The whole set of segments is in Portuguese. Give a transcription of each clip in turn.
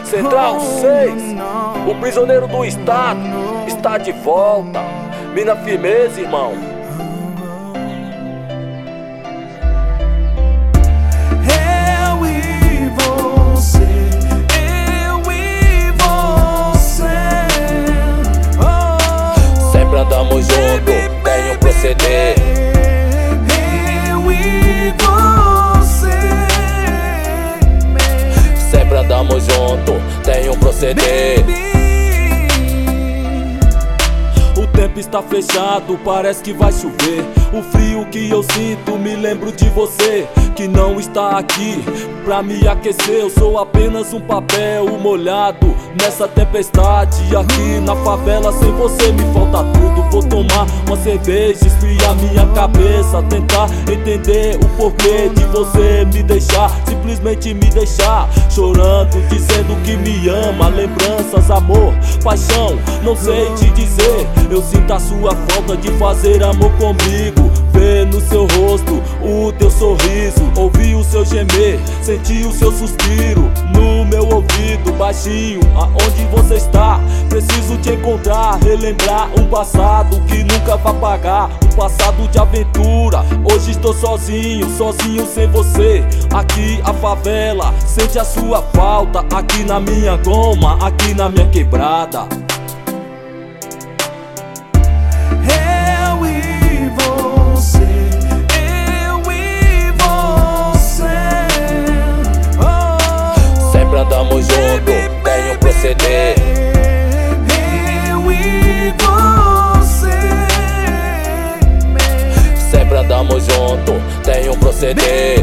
Central 6, o prisioneiro do estado está de volta. Mina firmeza, irmão. Sempre andamos junto, tem um proceder. Eu e você. Sempre andamos junto, tem um proceder. O tempo está fechado, parece que vai chover. O frio que eu sinto, me lembro de você, que não está aqui pra me aquecer. Eu sou apenas um papel molhado nessa tempestade. Aqui na favela, sem você me falta tudo. Vou tomar uma cerveja, esfriar minha cabeça, tentar entender o porquê de você me deixar, simplesmente me deixar chorando, dizendo que me ama. Lembranças, amor, paixão, não sei te dizer. Eu sinto a sua falta de fazer amor comigo, ver no seu rosto o teu sorriso, ouvir o seu gemer, sentir o seu suspiro no meu ouvido baixinho. Aonde você está? Preciso te encontrar, relembrar um passado que nunca vai pagar, um passado de aventura. Hoje estou sozinho, sozinho sem você. Aqui a favela sente a sua falta, aqui na minha goma, aqui na minha quebrada. Andamos junto, tem um proceder. Eu e você. Sempre andamos junto, tem um proceder.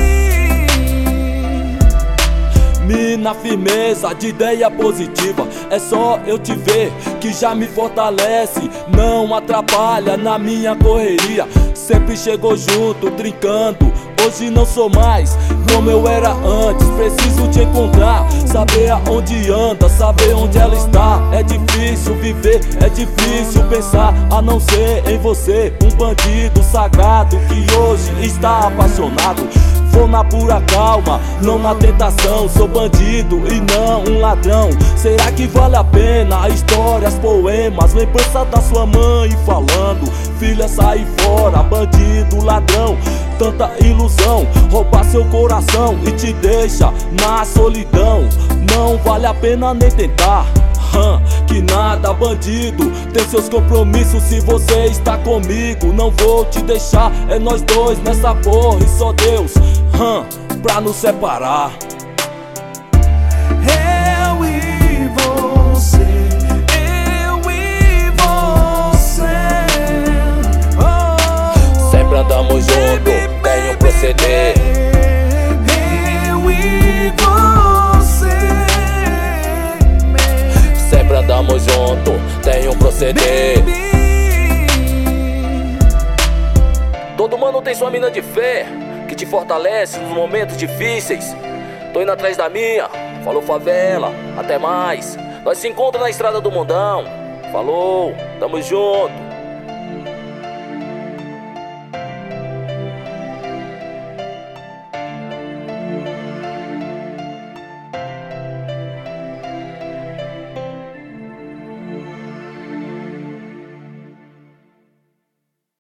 Mina firmeza, de ideia positiva. É só eu te ver que já me fortalece, não atrapalha na minha correria. Sempre chegou junto, trincando. Hoje não sou mais como eu era antes. Preciso te encontrar, saber aonde anda, saber onde ela está. É difícil viver, é difícil pensar, a não ser em você, um bandido sagrado que hoje está apaixonado. Vou na pura calma, não na tentação. Sou bandido e não um ladrão. Será que vale a pena? Histórias, poemas, lembrança da sua mãe falando: filha, sai fora, bandido, ladrão. Tanta ilusão, roubar seu coração e te deixa na solidão. Não vale a pena nem tentar. Que nada, bandido, tem seus compromissos. Se você está comigo, não vou te deixar. É nós dois nessa porra e só Deus pra nos separar. Eu e você. Eu e você. Sempre andamos junto, tem um proceder. Eu e você. Sempre andamos junto, tem um proceder. Todo mundo tem sua mina de fé, que te fortalece nos momentos difíceis. Tô indo atrás da minha. Falou, favela, até mais. Nós se encontramos na estrada do mundão. Falou, tamo junto.